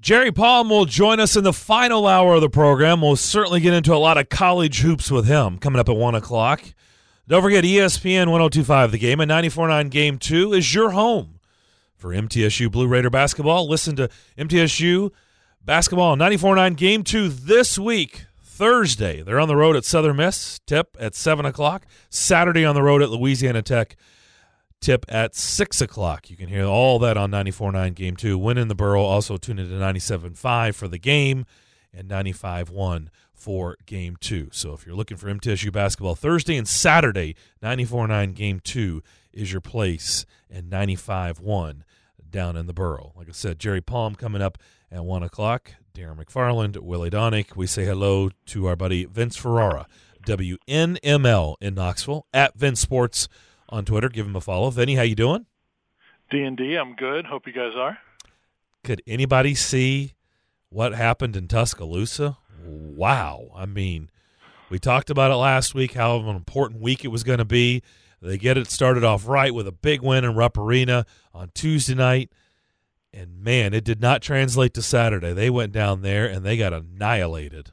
Jerry Palm will join us in the final hour of the program. We'll certainly get into a lot of college hoops with him coming up at 1 o'clock. Don't forget, ESPN 102.5 The Game and 94.9 Game 2 is your home for MTSU Blue Raider basketball. Listen to MTSU basketball on 94.9 Game 2 this week, Thursday. They're on the road at Southern Miss, tip at 7 o'clock. Saturday on the road at Louisiana Tech, tip at 6 o'clock. You can hear all that on 94.9 Game 2. Win in the Borough. Also tune into 97.5 for the game and 95.1 for Game 2. So if you're looking for MTSU basketball Thursday and Saturday, 94.9 Game 2 is your place, and 95.1 down in the Borough. Like I said, Jerry Palm coming up at 1 o'clock. Darren McFarland, Willie Donick. We say hello to our buddy Vince Ferrara, WNML in Knoxville, at Vince Sports on Twitter. Give him a follow. Vinny, how you doing? D&D, I'm good. Hope you guys are. Could anybody see what happened in Tuscaloosa? Wow. I mean, we talked about it last week, how an important week it was going to be. They get it started off right with a big win in Rupp Arena on Tuesday night. And, man, it did not translate to Saturday. They went down there, and they got annihilated.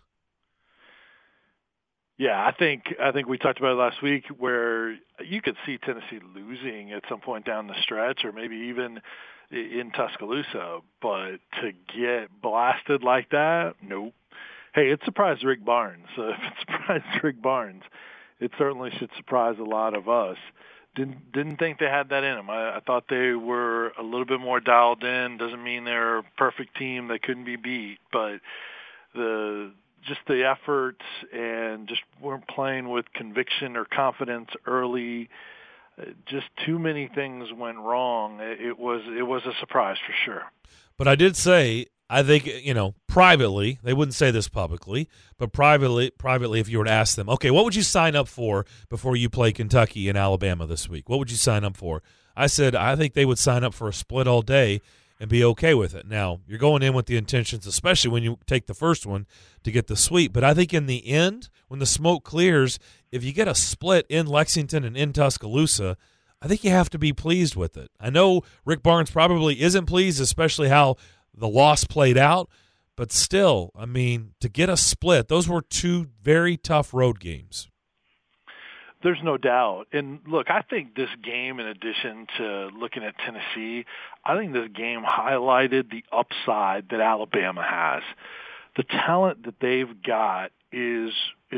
Yeah, I think we talked about it last week where you could see Tennessee losing at some point down the stretch or maybe even in Tuscaloosa. But to get blasted like that, nope. Hey, it surprised Rick Barnes. If it surprised Rick Barnes, it certainly should surprise a lot of us. Didn't think they had that in them. I thought they were a little bit more dialed in. Doesn't mean they're a perfect team. They couldn't be beat. But just the efforts and just weren't playing with conviction or confidence early. Just too many things went wrong. It was a surprise for sure. But I did say, I think, privately, they wouldn't say this publicly, but privately, if you were to ask them, okay, what would you sign up for before you play Kentucky and Alabama this week? What would you sign up for? I said, I think they would sign up for a split all day and be okay with it. Now, you're going in with the intentions, especially when you take the first one, to get the sweep. But I think in the end, when the smoke clears, if you get a split in Lexington and in Tuscaloosa, I think you have to be pleased with it. I know Rick Barnes probably isn't pleased, especially how the loss played out. But still, I mean, to get a split, those were two very tough road games. There's no doubt. And, look, I think this game, in addition to looking at Tennessee, I think this game highlighted the upside that Alabama has. The talent that they've got is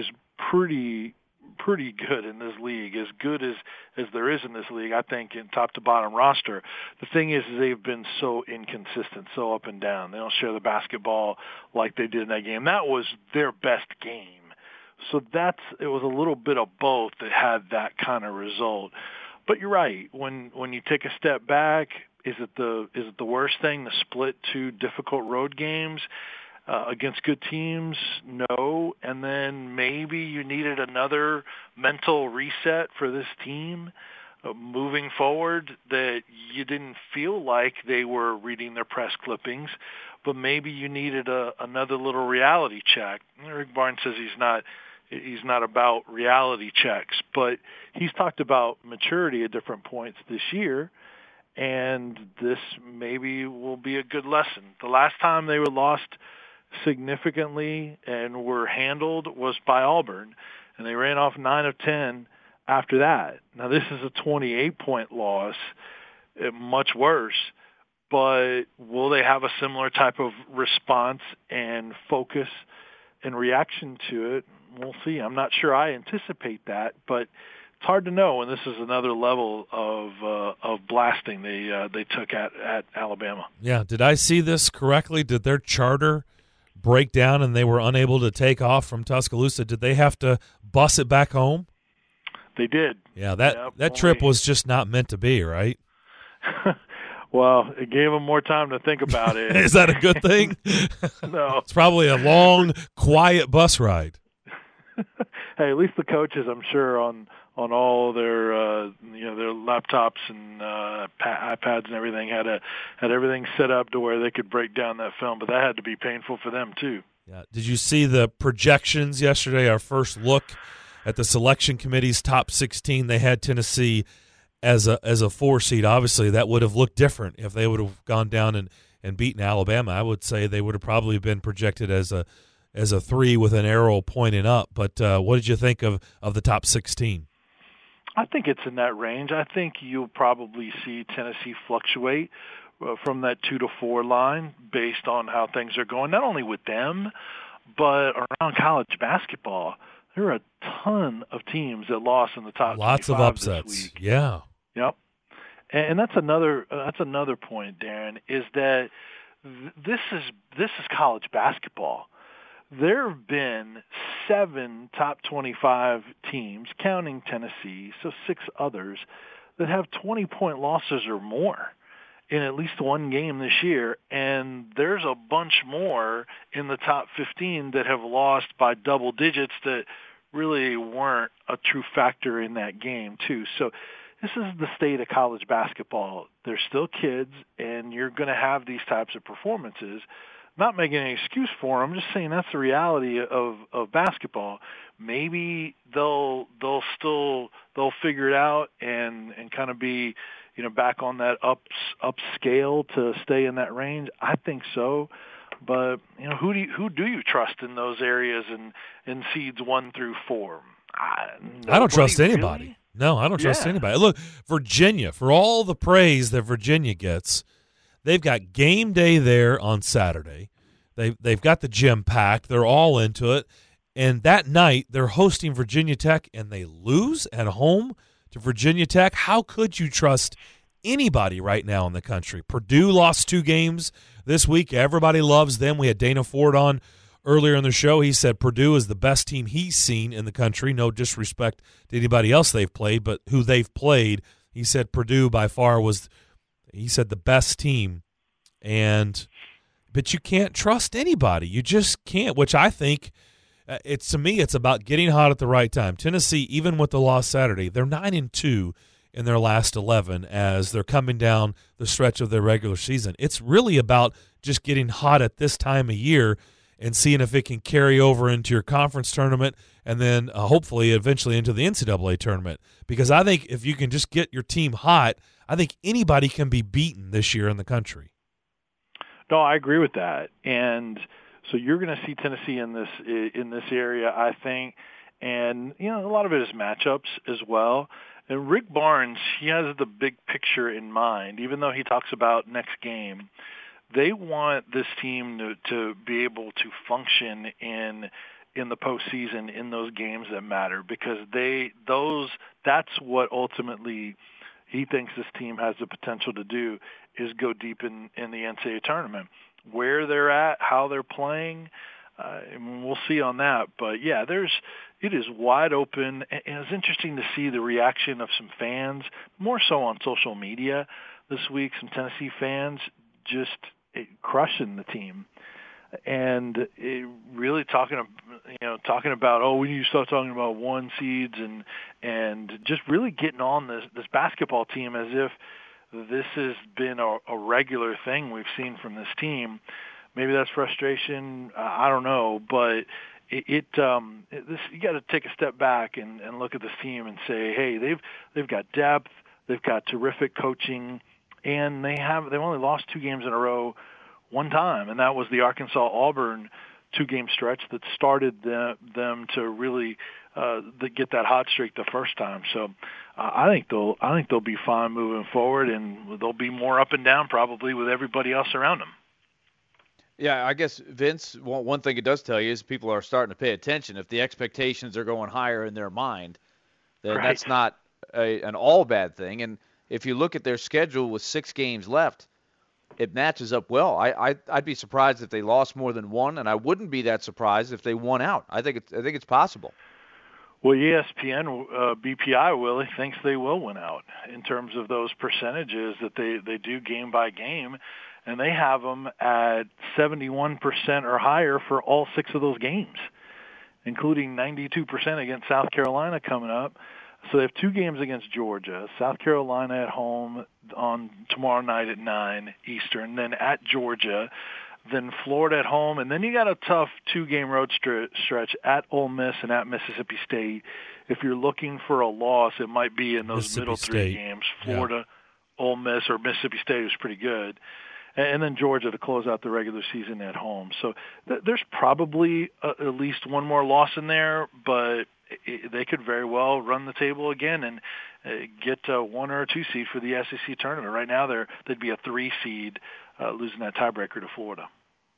pretty good in this league, as good as there is in this league, I think, in top to bottom roster. The thing is they've been so inconsistent, so up and down. They don't share the basketball like they did in that game. That was their best game. So it was a little bit of both that had that kind of result. But you're right. When you take a step back, is it the worst thing to split two difficult road games against good teams? No. And then maybe you needed another mental reset for this team moving forward, that you didn't feel like they were reading their press clippings, but maybe you needed another little reality check. Rick Barnes says he's not about reality checks, but he's talked about maturity at different points this year, and this maybe will be a good lesson. The last time they were lost significantly and were handled was by Auburn, and they ran off 9 of 10 after that. Now, this is a 28-point loss, much worse, but will they have a similar type of response and focus and reaction to it? We'll see. I'm not sure I anticipate that, but it's hard to know. And this is another level of blasting they took at Alabama. Yeah. Did I see this correctly? Did their charter break down and they were unable to take off from Tuscaloosa? Did they have to bus it back home? They did. Yeah. That trip was just not meant to be, right? Well, it gave them more time to think about it. Is that a good thing? No. It's probably a long, quiet bus ride. Hey, at least the coaches, I'm sure, on all their their laptops and iPads and everything had everything set up to where they could break down that film. But that had to be painful for them too. Yeah. Did you see the projections yesterday? Our first look at the selection committee's top 16. They had Tennessee as a 4 seed. Obviously, that would have looked different if they would have gone down and beaten Alabama, I would say they would have probably been projected as a 3 with an arrow pointing up. But what did you think of the top 16? I think it's in that range. I think you'll probably see Tennessee fluctuate from that 2 to 4 line based on how things are going, not only with them, but around college basketball. There are a ton of teams that lost in the top 25 Lots of upsets. this week. Yeah. Yep. And that's another point, Darren, is that this is college basketball. There have been 7 top 25 teams, counting Tennessee, so 6 others, that have 20-point losses or more in at least one game this year, and there's a bunch more in the top 15 that have lost by double digits that really weren't a true factor in that game, too. So this is the state of college basketball. They're still kids, and you're going to have these types of performances. Not making any excuse for them, just saying that's the reality of basketball. Maybe they'll figure it out and kind of be, back on that upscale to stay in that range. I think so. But who do you trust in those areas in seeds 1 through 4? I don't trust anybody. Really? No, I don't trust anybody. Look, Virginia, for all the praise that Virginia gets, they've got game day there on Saturday. They've got the gym packed. They're all into it. And that night, they're hosting Virginia Tech, and they lose at home to Virginia Tech. How could you trust anybody right now in the country? Purdue lost 2 games this week. Everybody loves them. We had Dana Ford on earlier in the show. He said Purdue is the best team he's seen in the country. No disrespect to anybody else they've played, but who they've played, he said Purdue by far was, he said, the best team. But you can't trust anybody. You just can't, which I think to me, it's about getting hot at the right time. Tennessee, even with the loss Saturday, they're 9-2 in their last 11 as they're coming down the stretch of their regular season. It's really about just getting hot at this time of year and seeing if it can carry over into your conference tournament and then hopefully eventually into the NCAA tournament. Because I think if you can just get your team hot, I think anybody can be beaten this year in the country. No, I agree with that. And so you're going to see Tennessee in this area, I think. And, a lot of it is matchups as well. And Rick Barnes, he has the big picture in mind, even though he talks about next game. They want this team to be able to function in the postseason in those games that matter, because that's what ultimately he thinks this team has the potential to do, is go deep in the NCAA tournament. Where they're at, how they're playing, we'll see on that. But yeah, it is wide open, and it's interesting to see the reaction of some fans, more so on social media this week. Some Tennessee fans just crushing the team, and really talking about, we need to start talking about 1 seeds and just really getting on this basketball team as if this has been a regular thing we've seen from this team. Maybe that's frustration. I don't know, but you got to take a step back and look at this team and say, hey, they've got depth, they've got terrific coaching, and they've only lost 2 games in a row one time, and that was the Arkansas-Auburn 2-game stretch that started them to really get that hot streak the first time. So I think they'll be fine moving forward, and they'll be more up and down probably with everybody else around them. Yeah, I guess, Vince, one thing it does tell you is people are starting to pay attention. If the expectations are going higher in their mind, then Right. That's not an all bad thing. And if you look at their schedule with 6 games left, it matches up well. I'd be surprised if they lost more than 1, and I wouldn't be that surprised if they won out. I think it's possible. Well, ESPN, BPI, Willie, thinks they will win out in terms of those percentages that they do game by game, and they have them at 71% or higher for all 6 of those games, including 92% against South Carolina coming up. So they have 2 games against Georgia, South Carolina at home on tomorrow night at 9 Eastern, then at Georgia, then Florida at home, and then you got a tough 2-game road stretch at Ole Miss and at Mississippi State. If you're looking for a loss, it might be in those middle 3 games, Florida, Ole Miss, or Mississippi State is pretty good. and then Georgia to close out the regular season at home. So there's probably at least one more loss in there, but they could very well run the table again and get a 1 or a 2 seed for the SEC tournament. Right now, they'd be a 3 seed, losing that tiebreaker to Florida.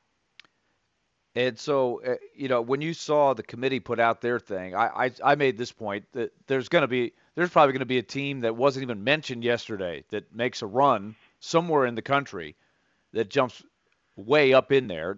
And so, when you saw the committee put out their thing, I made this point that there's probably going to be a team that wasn't even mentioned yesterday that makes a run somewhere in the country that jumps way up in there.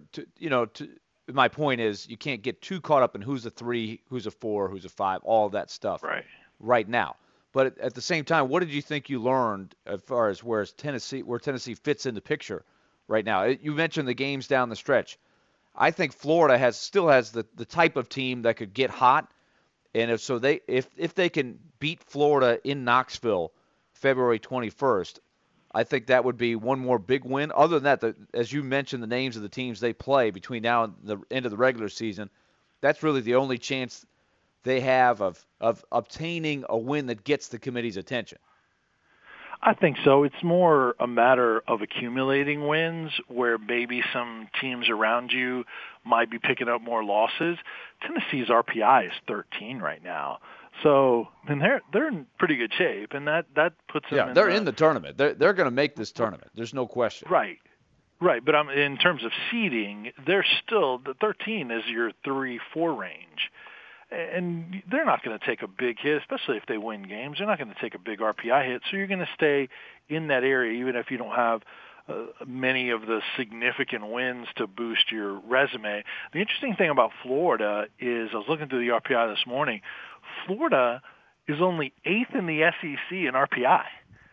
My point is you can't get too caught up in who's a 3, who's a 4, who's a 5, all of that stuff right now. But at the same time, what did you think you learned as far as where Tennessee fits in the picture right now? You mentioned the games down the stretch. I think Florida still has the type of team that could get hot, and if they can beat Florida in Knoxville February 21st, I think that would be one more big win. Other than that, as you mentioned, the names of the teams they play between now and the end of the regular season, that's really the only chance they have of obtaining a win that gets the committee's attention. I think so. It's more a matter of accumulating wins where maybe some teams around you might be picking up more losses. Tennessee's RPI is 13 right now. So, and they're in pretty good shape, and that puts them they're in the tournament. They're going to make this tournament. There's no question. Right. But in terms of seeding, they're still, the 13 is your 3-4 range. And they're not going to take a big hit, especially if they win games. They're not going to take a big RPI hit. So you're going to stay in that area, even if you don't have many of the significant wins to boost your resume. The interesting thing about Florida is, I was looking through the RPI this morning, Florida is only 8th in the SEC in RPI.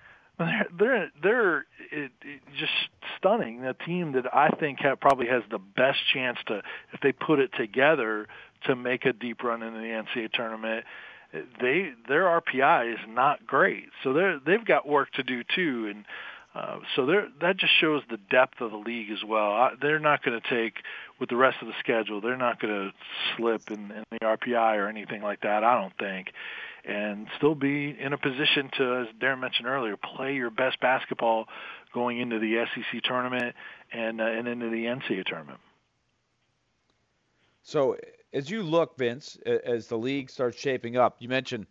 They're just stunning. A team that I think probably has the best chance to, if they put it together, to make a deep run into the NCAA tournament. Their RPI is not great, so they've got work to do too, and so that just shows the depth of the league as well. They're not going to take, with the rest of the schedule, they're not going to slip in the RPI or anything like that, I don't think, and still be in a position to, as Darren mentioned earlier, play your best basketball going into the SEC tournament and into the NCAA tournament. So as you look, Vince, as the league starts shaping up, you mentioned,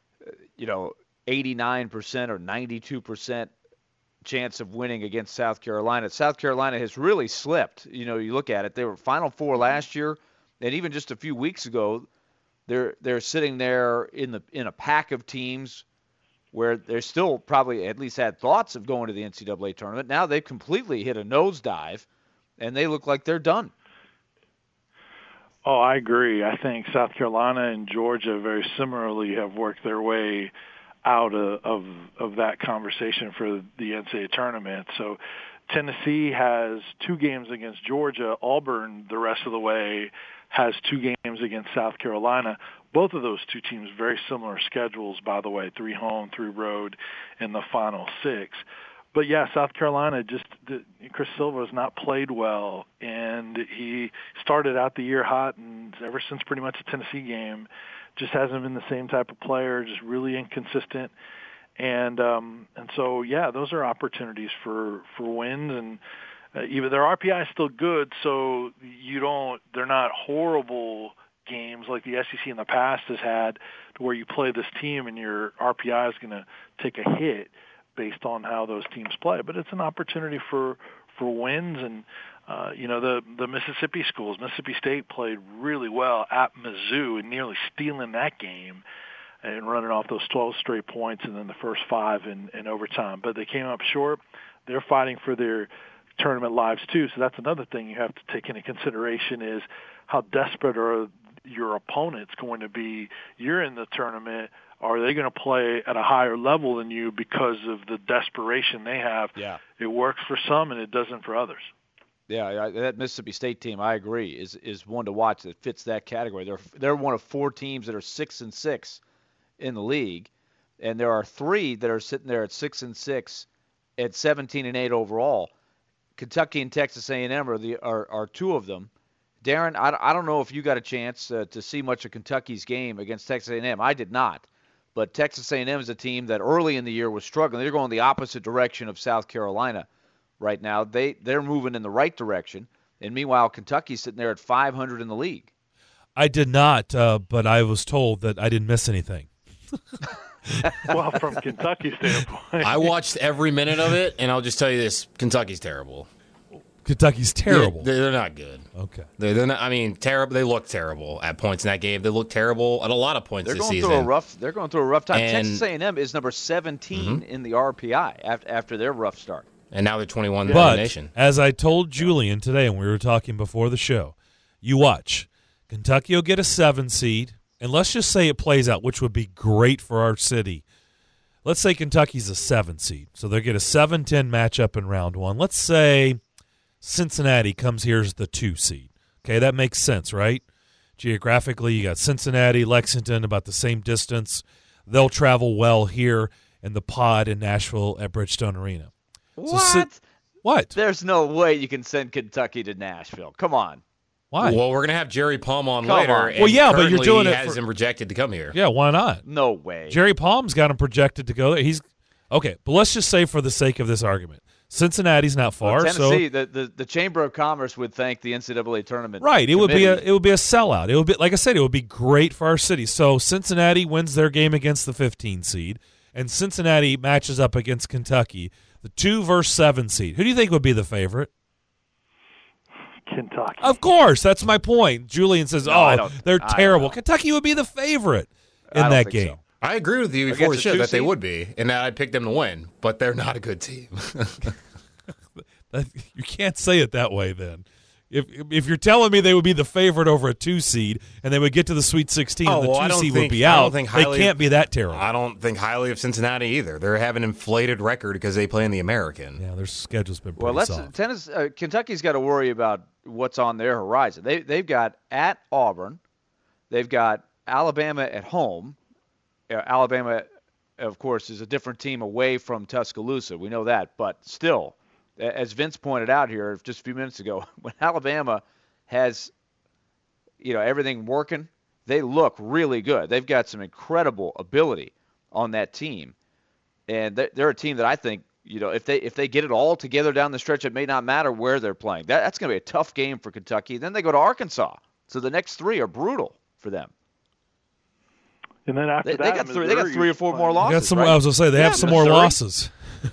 89% or 92% chance of winning against South Carolina. South Carolina has really slipped. You look at it; they were Final Four last year, and even just a few weeks ago, they're sitting there in a pack of teams where they're still probably at least had thoughts of going to the NCAA tournament. Now they've completely hit a nosedive, and they look like they're done. Oh, I agree. I think South Carolina and Georgia very similarly have worked their way out of that conversation for the NCAA tournament. So Tennessee has 2 games against Georgia. Auburn, the rest of the way, has 2 games against South Carolina. Both of those 2 teams, very similar schedules, by the way, 3 home, 3 road in the final 6. But, yeah, South Carolina, Chris Silva has not played well, and he started out the year hot, and ever since pretty much the Tennessee game, just hasn't been the same type of player, just really inconsistent. And so, yeah, those are opportunities for wins, and even their RPI is still good, so they're not horrible games like the SEC in the past has had, to where you play this team and your RPI is going to take a hit based on how those teams play. But it's an opportunity for wins, and the Mississippi schools. Mississippi State played really well at Mizzou and nearly stealing that game and running off those 12 straight points and then the first 5 in overtime. But they came up short. They're fighting for their tournament lives too, so that's another thing you have to take into consideration is how desperate are your opponents going to be. You're in the tournament. Are they going to play at a higher level than you because of the desperation they have? Yeah. It works for some and it doesn't for others. Yeah, that Mississippi State team, I agree, is one to watch that fits that category. They're one of 4 teams that are 6-6 in the league, and there are 3 that are sitting there at 6-6 at 17-8 overall. Kentucky and Texas A&M are 2 of them. Darren, I don't know if you got a chance to see much of Kentucky's game against Texas A&M. I did not. But Texas A&M is a team that early in the year was struggling. They're going the opposite direction of South Carolina. right now. They're moving in the right direction, and meanwhile, Kentucky's sitting there at 500 in the league. I did not, but I was told that I didn't miss anything. Well, from Kentucky's standpoint. I watched every minute of it, and I'll just tell you this: Kentucky's terrible. Kentucky's terrible. They're not good. Okay. They're not. I mean, terrible. They look terrible at points in that game. They look terrible at a lot of points this season. They're going through a rough time. And, Texas A&M is number 17 in the RPI after their rough start. And now they're 21 in the But nation. as I told Julian today when we were talking before the show, you watch. Kentucky will get a 7 seed, and let's just say it plays out, which would be great for our city. Let's say Kentucky's a 7 seed, so they'll get a 7-10 matchup in round 1. Let's say Cincinnati comes here as the 2 seed. Okay, that makes sense, right? Geographically, you got Cincinnati, Lexington, about the same distance. They'll travel well here in the pod in Nashville at Bridgestone Arena. What? What? There's no way you can send Kentucky to Nashville. Come on. Why? Well, we're going to have Jerry Palm on Come later. on. And Well, yeah, but you're doing he it has him rejected to come here. Yeah, why not? No way. Jerry Palm's got him projected to go there. He's okay, but let's just say for the sake of this argument, Cincinnati's not far. Tennessee, so the Chamber of Commerce would thank the NCAA tournament. right, it would be committee. a sellout. It would be, like I said, it would be great for our city. So Cincinnati wins their game against the 15 seed, and Cincinnati matches up against Kentucky, the 2 versus 7 seed. Who do you think would be the favorite? Kentucky. Of course, that's my point. Julian says, they're terrible. don't. Kentucky would be the favorite I in don't that think game. so. I agree with you before Against the a show 2 that they seed? would be, and that I'd pick them to win, but they're not a good team. You can't say it that way then. If you're telling me they would be the favorite over a 2 seed and they would get to the Sweet 16 and the 2 seed would be out, they can't be that terrible. I don't think highly of Cincinnati either. They have an inflated record because they play in the American. Yeah, their schedule's been pretty soft. Kentucky's got to worry about what's on their horizon. They've got at Auburn, they've got Alabama at home. Alabama, of course, is a different team away from Tuscaloosa. We know that, but still, as Vince pointed out here just a few minutes ago, when Alabama has, everything working, they look really good. They've got some incredible ability on that team, and they're a team that I think, if they get it all together down the stretch, it may not matter where they're playing. That's going to be a tough game for Kentucky. Then they go to Arkansas, so the next 3 are brutal for them. And then after They got 3 or 4 more losses. I was going to say they have some more losses.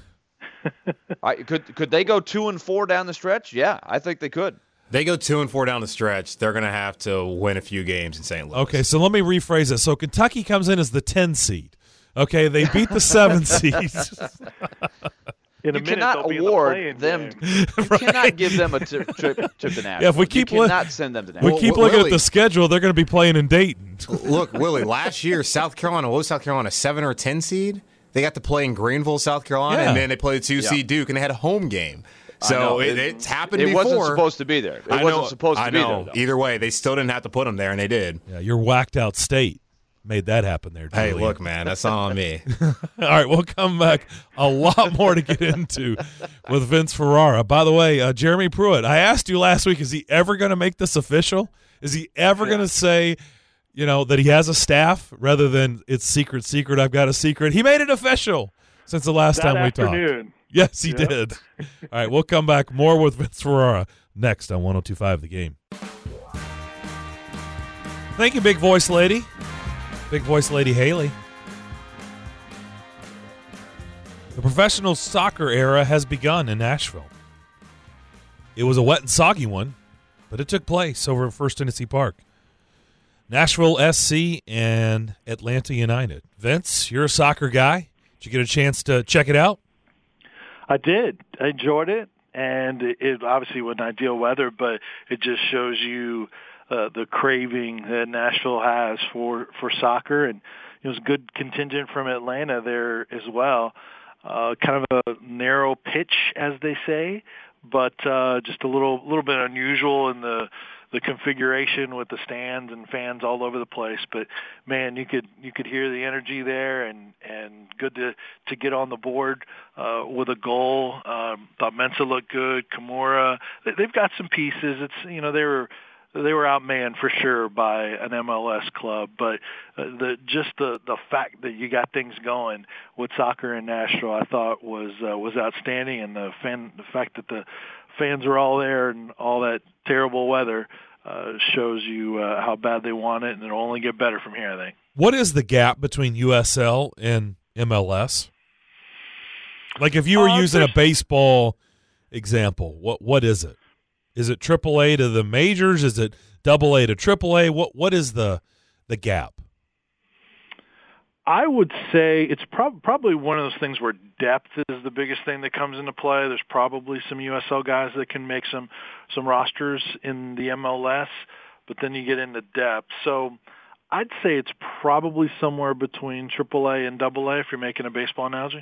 Could they go 2-4 down the stretch? Yeah, I think they could. They go 2-4 down the stretch. They're going to have to win a few games in St. Louis. Okay, so let me rephrase it. So Kentucky comes in as the 10 seed. Okay, they beat the 7 seed. In a You minute, cannot they'll be award in the them. game. You cannot give them a trip to Nashville. Yeah, if we keep you cannot send them to we Nashville. keep Well, looking at Willie- the schedule, they're going to be playing in Dayton. Look, Willie, last year, South Carolina, what was South Carolina, 7 or 10 seed? They got to play in Greenville, South Carolina, Yeah. and then they played 2 seed Duke, and they had a home game. I know. So it's happened It before. wasn't supposed to be there. It wasn't supposed to be there. Though. Either way, they still didn't have to put them there, and they did. Yeah, your whacked out state made that happen there, Hey, Julian. look, man, that's not on me. All right, we'll come back. A lot more to get into with Vince Ferrara. By the way, Jeremy Pruitt, I asked you last week, is he ever going to make this official? Is he ever going to say, that he has a staff rather than it's secret, I've got a secret? He made it official since the last time we talked. Yes, he did. All right, we'll come back more with Vince Ferrara next on 102.5 The Game. Thank you, Big Voice Lady. Big Voice Lady Haley. The professional soccer era has begun in Nashville. It was a wet and soggy one, but it took place over at First Tennessee Park. Nashville SC and Atlanta United. Vince, you're a soccer guy. Did you get a chance to check it out? I did. I enjoyed it, and it obviously wasn't ideal weather, but it just shows you the craving that Nashville has for soccer, and it was a good contingent from Atlanta there as well. Kind of a narrow pitch, as they say, but just a little bit unusual in the configuration with the stands and fans all over the place. But man, you could hear the energy there, and good to get on the board with a goal. Thought Mensah looked good. Kimura, they've got some pieces. It's they they were outmanned for sure by an MLS club, but the fact that you got things going with soccer in Nashville, I thought was outstanding, and the fact that the fans are all there and all that terrible weather shows you how bad they want it, and it'll only get better from here, I think. What is the gap between USL and MLS? Like if you were using a baseball example, what is it? Is it AAA to the majors? Is it AA to AAA? What is the gap? I would say it's probably one of those things where depth is the biggest thing that comes into play. There's probably some USL guys that can make some rosters in the MLS, but then you get into depth. So I'd say it's probably somewhere between AAA and AA if you're making a baseball analogy.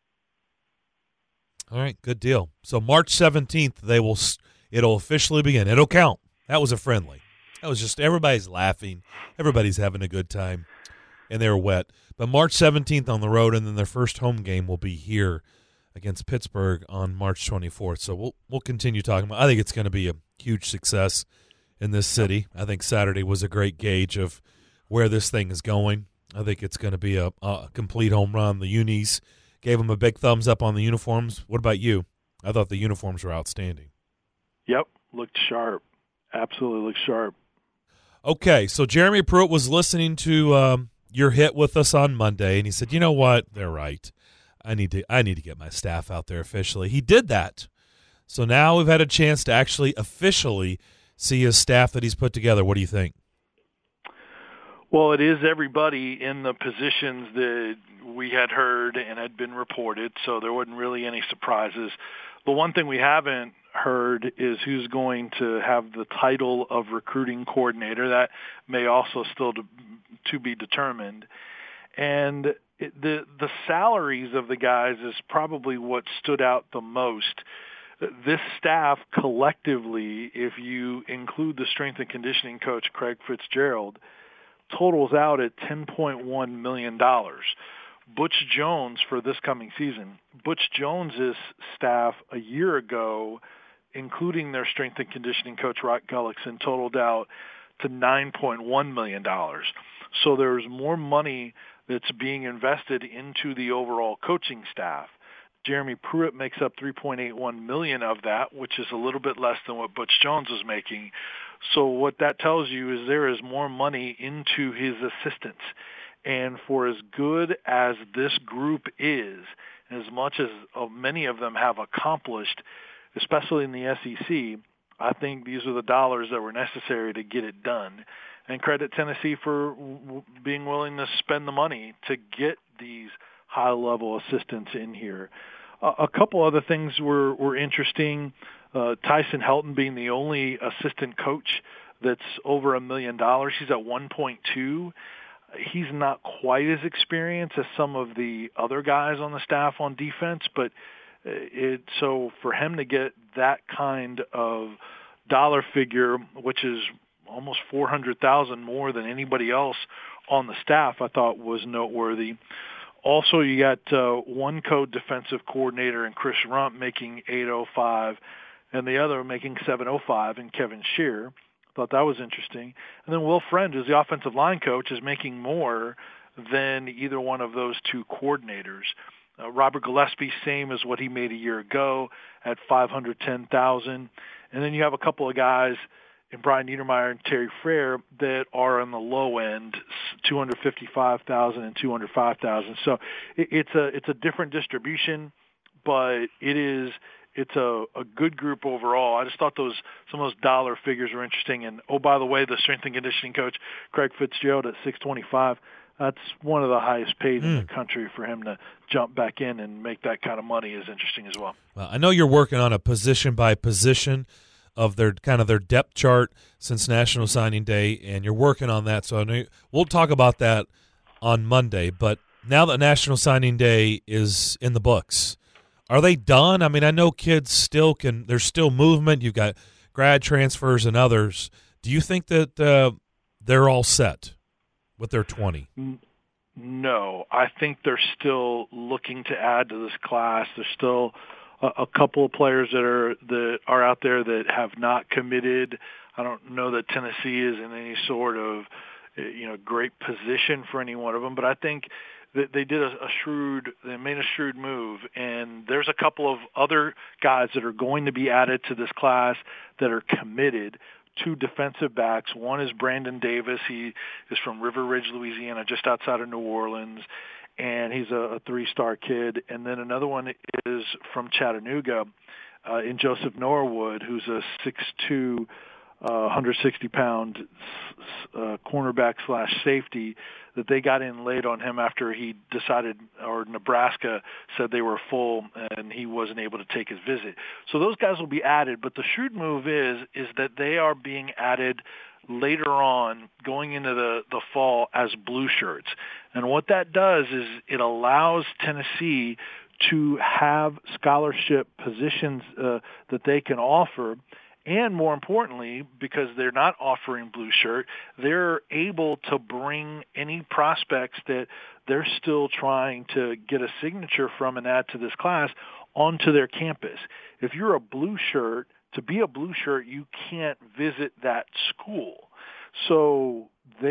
All right, good deal. So March 17th, it'll officially begin. It'll count. That was a friendly. That was just everybody's laughing. Everybody's having a good time, and they were wet. But March 17th on the road, and then their first home game will be here against Pittsburgh on March 24th. So we'll continue talking about. I think it's going to be a huge success in this city. I think Saturday was a great gauge of where this thing is going. I think it's going to be a complete home run. The unis gave them a big thumbs up on the uniforms. What about you? I thought the uniforms were outstanding. Yep, looked sharp. Absolutely looked sharp. Okay, so Jeremy Pruitt was listening to your hit with us on Monday, and he said, "You know what? They're right. I need to get my staff out there officially." He did that. So now we've had a chance to actually officially see his staff that he's put together. What do you think? Well, it is everybody in the positions that we had heard and had been reported, so there wasn't really any surprises. The one thing we haven't heard is who's going to have the title of recruiting coordinator. That may also still to be determined. And the salaries of the guys is probably what stood out the most. This staff collectively, if you include the strength and conditioning coach, Craig Fitzgerald, totals out at $10.1 million. Butch Jones for this coming season. Butch Jones's staff a year ago, including their strength and conditioning coach, Rock Gullickson, totaled out to $9.1 million. So there's more money that's being invested into the overall coaching staff. Jeremy Pruitt makes up $3.81 million of that, which is a little bit less than what Butch Jones was making. So what that tells you is there is more money into his assistants. And for as good as this group is, and as much as many of them have accomplished, especially in the SEC, I think these are the dollars that were necessary to get it done. And credit Tennessee for being willing to spend the money to get these high-level assistants in here. A couple other things were interesting. Tyson Helton being the only assistant coach that's over $1 million. He's at 1.2. He's not quite as experienced as some of the other guys on the staff on defense, but so for him to get that kind of dollar figure, which is almost $400,000 more than anybody else on the staff, I thought was noteworthy. Also, you got one co-defensive coordinator in Chris Rump making $805, and the other making $705 in Kevin Shear. Thought that was interesting. And then Will Friend, who's the offensive line coach, is making more than either one of those two coordinators. Robert Gillespie, same as what he made a year ago at $510,000. And then you have a couple of guys in Brian Niedermeyer and Terry Frere that are on the low end, $255,000 and $205,000. So it's a different distribution, but it's a good group overall. I just thought some of those dollar figures were interesting. And oh, by the way, the strength and conditioning coach Craig Fitzgerald at $625. That's one of the highest paid in the country. For him to jump back in and make that kind of money is interesting as well. Well, I know you're working on a position by position of their depth chart since National Signing Day, and you're working on that. So I know we'll talk about that on Monday. But now that National Signing Day is in the books, are they done? I mean, I know kids there's still movement. You've got grad transfers and others. Do you think that they're all set with their 20? No, I think they're still looking to add to this class. There's still a couple of players that are out there that have not committed. I don't know that Tennessee is in any sort of great position for any one of them, but I think that they made a shrewd move, and there's a couple of other guys that are going to be added to this class that are committed. Two defensive backs. One is Brandon Davis. He is from River Ridge, Louisiana, just outside of New Orleans, and he's a 3-star kid. And then another one is from Chattanooga, in Joseph Norwood, who's a 6'2", 160-pound cornerback / safety that they got in late on him after he decided, or Nebraska said they were full and he wasn't able to take his visit. So those guys will be added, but the shrewd move is that they are being added later on going into the fall as blue shirts. And what that does is it allows Tennessee to have scholarship positions that they can offer. And more importantly, because they're not offering blue shirt, they're able to bring any prospects that they're still trying to get a signature from and add to this class onto their campus. If you're a blue shirt, to be a blue shirt, you can't visit that school. So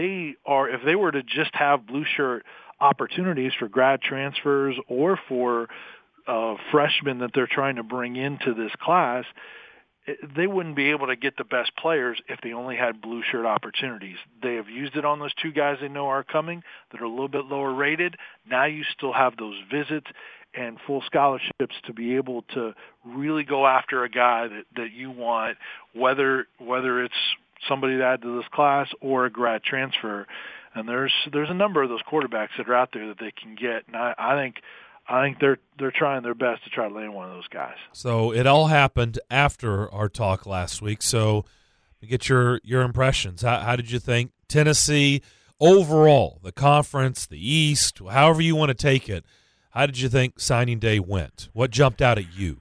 if they were to just have blue shirt opportunities for grad transfers or for freshmen that they're trying to bring into this class, they wouldn't be able to get the best players if they only had blue shirt opportunities. They have used it on those two guys they know are coming that are a little bit lower rated. Now you still have those visits and full scholarships to be able to really go after a guy that you want, whether it's somebody to add to this class or a grad transfer. And there's a number of those quarterbacks that are out there that they can get. And I think they're trying their best to try to land one of those guys. So it all happened after our talk last week. So get your impressions. How did you think Tennessee overall, the conference, the East, however you want to take it, how did you think signing day went? What jumped out at you?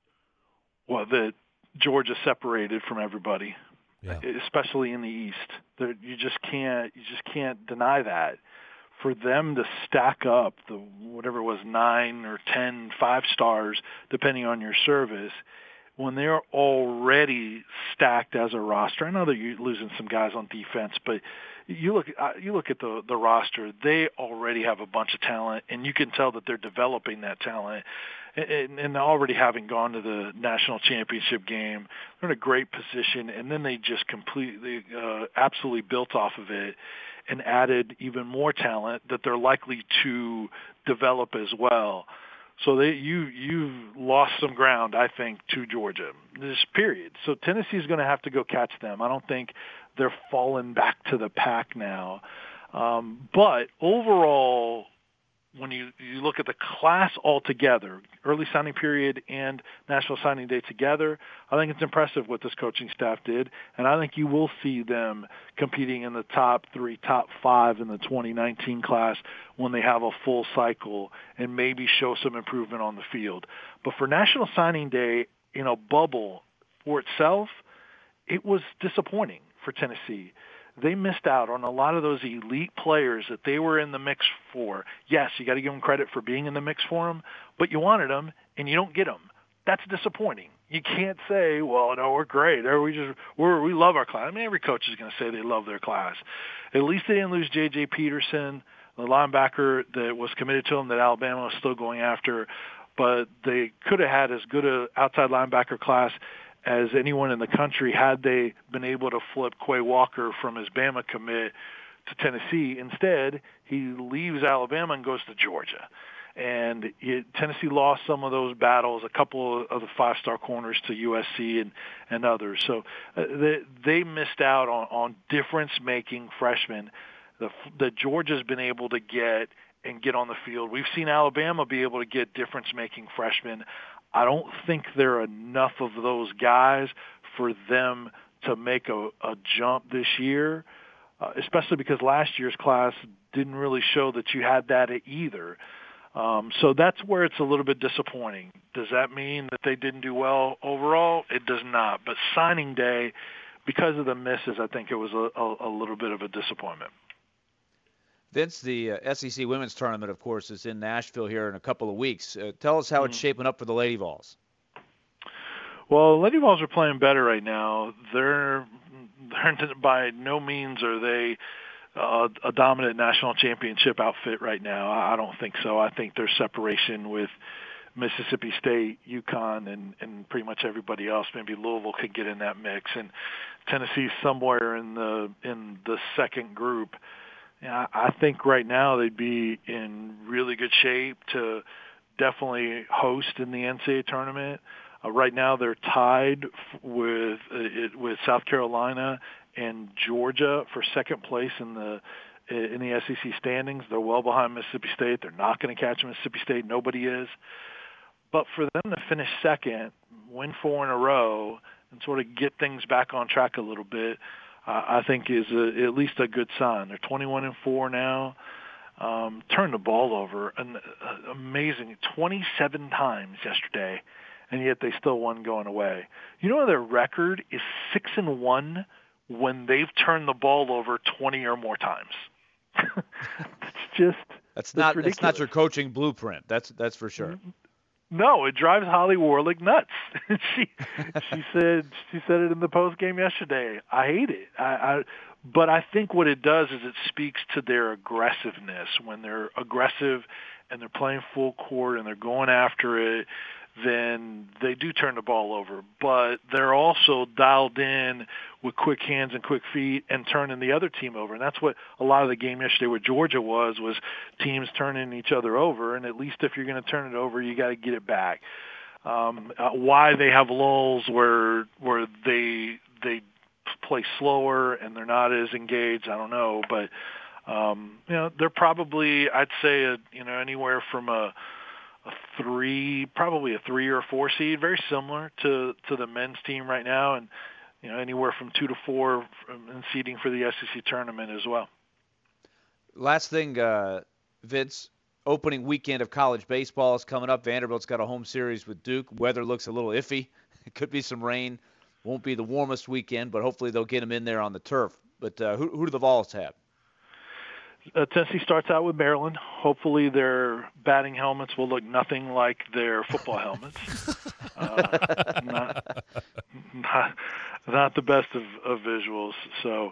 Well, that Georgia separated from everybody, especially in the East. You just can't deny that. For them to stack up whatever it was 9 or 10 5-stars, depending on your service, when they're already stacked as a roster. I know that you're losing some guys on defense, but you look at the roster. They already have a bunch of talent, and you can tell that they're developing that talent. And already having gone to the national championship game, they're in a great position, and then they just completely, absolutely built off of it and added even more talent that they're likely to develop as well. So you've lost some ground, I think, to Georgia, this period. So Tennessee's going to have to go catch them. I don't think they're falling back to the pack now. But overall, when you look at the class altogether, early signing period and National Signing Day together, I think it's impressive what this coaching staff did, and I think you will see them competing in the top 3, top 5 in the 2019 class when they have a full cycle and maybe show some improvement on the field. But for National Signing Day in a bubble for itself, it was disappointing for Tennessee. They missed out on a lot of those elite players that they were in the mix for. Yes, you got to give them credit for being in the mix for them, but you wanted them and you don't get them. That's disappointing. You can't say, well, no, we're great. We love our class. I mean, every coach is going to say they love their class. At least they didn't lose J.J. Peterson, the linebacker that was committed to them that Alabama was still going after, but they could have had as good an outside linebacker class as anyone in the country had they been able to flip Quay Walker from his Bama commit to Tennessee. Instead, he leaves Alabama and goes to Georgia. And Tennessee lost some of those battles, a couple of the 5-star corners to USC and others. So they missed out on difference-making freshmen that Georgia's been able to get and get on the field. We've seen Alabama be able to get difference-making freshmen. I don't think there are enough of those guys for them to make a jump this year, especially because last year's class didn't really show that you had that either. So that's where it's a little bit disappointing. Does that mean that they didn't do well overall? It does not. But signing day, because of the misses, I think it was a little bit of a disappointment. Vince, the SEC Women's Tournament, of course, is in Nashville here in a couple of weeks. Tell us how it's shaping up for the Lady Vols. Well, Lady Vols are playing better right now. They're by no means are they a dominant national championship outfit right now. I don't think so. I think their separation with Mississippi State, UConn, and pretty much everybody else, maybe Louisville could get in that mix, and Tennessee's somewhere in the second group. Yeah, I think right now they'd be in really good shape to definitely host in the NCAA tournament. Right now they're tied with South Carolina and Georgia for second place in the SEC standings. They're well behind Mississippi State. They're not going to catch Mississippi State. Nobody is. But for them to finish second, win 4 in a row, and sort of get things back on track a little bit, I think is at least a good sign. They're 21-4 now. Turned the ball over an amazing 27 times yesterday, and yet they still won going away. You know their record is 6-1 when they've turned the ball over 20 or more times. That's not your coaching blueprint. That's for sure. No, it drives Holly Warlick nuts. she said it in the post game yesterday. I hate it. But I think what it does is it speaks to their aggressiveness. When they're aggressive and they're playing full court and they're going after it, then they do turn the ball over. But they're also dialed in with quick hands and quick feet and turning the other team over. And that's what a lot of the game yesterday with Georgia was teams turning each other over. And at least if you're going to turn it over, you got to get it back. Why they have lulls where they play slower and they're not as engaged, I don't know. But, they're probably, I'd say, anywhere from a 3 or 4 seed, very similar to the men's team right now, and anywhere from 2 to 4 in seeding for the SEC tournament as well. Last thing, Vince, opening weekend of college baseball is coming up. Vanderbilt's got a home series with Duke. Weather looks a little iffy. It could be some rain. Won't be the warmest weekend, but hopefully they'll get them in there on the turf. But who do the Vols have? Tennessee starts out with Maryland. Hopefully their batting helmets will look nothing like their football helmets. Not the best of visuals. So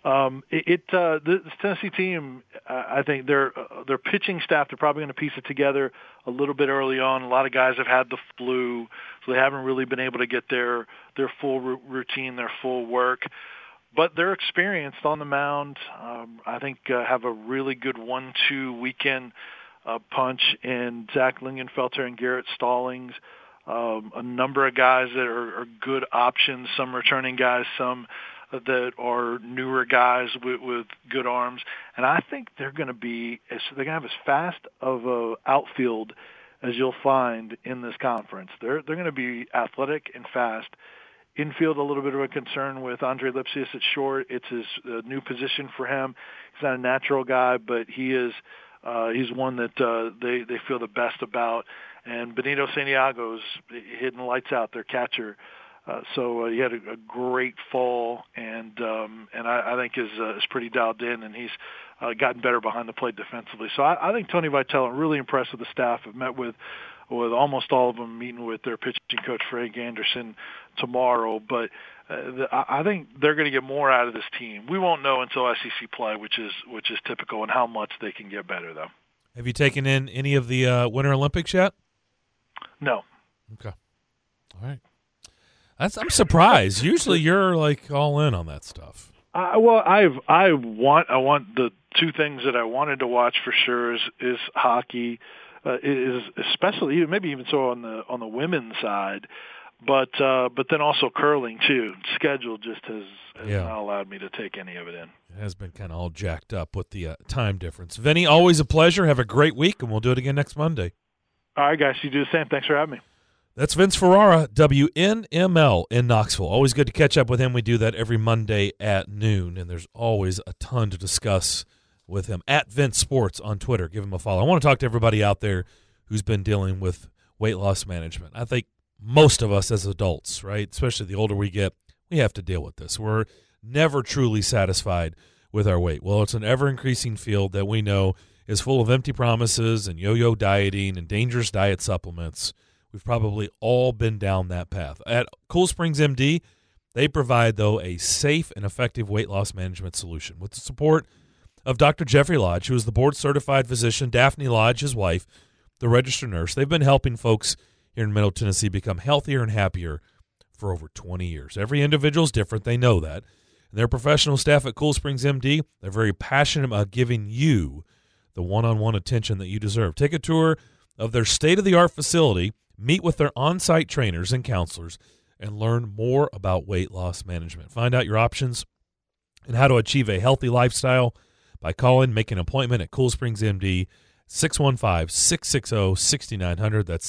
this Tennessee team, I think their pitching staff, they're probably going to piece it together a little bit early on. A lot of guys have had the flu, so they haven't really been able to get their full routine, their full work. But they're experienced on the mound. I think have a really good 1-2 weekend punch in Zach Lingenfelter and Garrett Stallings. A number of guys that are good options, some returning guys, some that are newer guys with good arms. And I think they're going to have as fast of a outfield as you'll find in this conference. They're going to be athletic and fast. Infield, a little bit of a concern with Andre Lipsius at short. It's his new position for him. He's not a natural guy, but he's one that they feel the best about. And Benito Santiago's hitting lights out, their catcher. So he had a great fall, and I think is pretty dialed in, and he's gotten better behind the plate defensively. So I think Tony Vitello, I'm really impressed with the staff. I've met with almost all of them, meeting with their pitching coach Frank Anderson tomorrow. But I think they're going to get more out of this team. We won't know until SEC play, which is typical, and how much they can get better, though. Have you taken in any of the Winter Olympics yet? No. Okay. All right. I'm surprised. Usually you're like all in on that stuff. I want the two things that I wanted to watch for sure is hockey. Is especially maybe even so on the women's side, but then also curling too. Schedule just has not allowed me to take any of it in. It has been kind of all jacked up with the time difference. Vinny, always a pleasure. Have a great week, and we'll do it again next Monday. All right, guys, you do the same. Thanks for having me. That's Vince Ferrara, WNML in Knoxville. Always good to catch up with him. We do that every Monday at noon, and there's always a ton to discuss with him. At Vince Sports on Twitter. Give him a follow. I want to talk to everybody out there who's been dealing with weight loss management. I think most of us as adults, right, especially the older we get, we have to deal with this. We're never truly satisfied with our weight. Well, it's an ever-increasing field that we know is full of empty promises and yo-yo dieting and dangerous diet supplements. We've probably all been down that path. At Cool Springs MD, they provide, though, a safe and effective weight loss management solution. With the support of Dr. Jeffrey Lodge, who is the board-certified physician, Daphne Lodge, his wife, the registered nurse, they've been helping folks here in Middle Tennessee become healthier and happier for over 20 years. Every individual is different. They know that. And their professional staff at Cool Springs MD, they're very passionate about giving you the one-on-one attention that you deserve. Take a tour of their state-of-the-art facility, meet with their on-site trainers and counselors, and learn more about weight loss management. Find out your options and how to achieve a healthy lifestyle by calling, make an appointment at Cool Springs MD, 615-660-6900. That's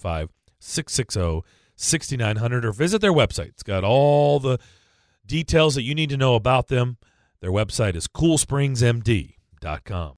615-660-6900. Or visit their website. It's got all the details that you need to know about them. Their website is coolspringsmd.com.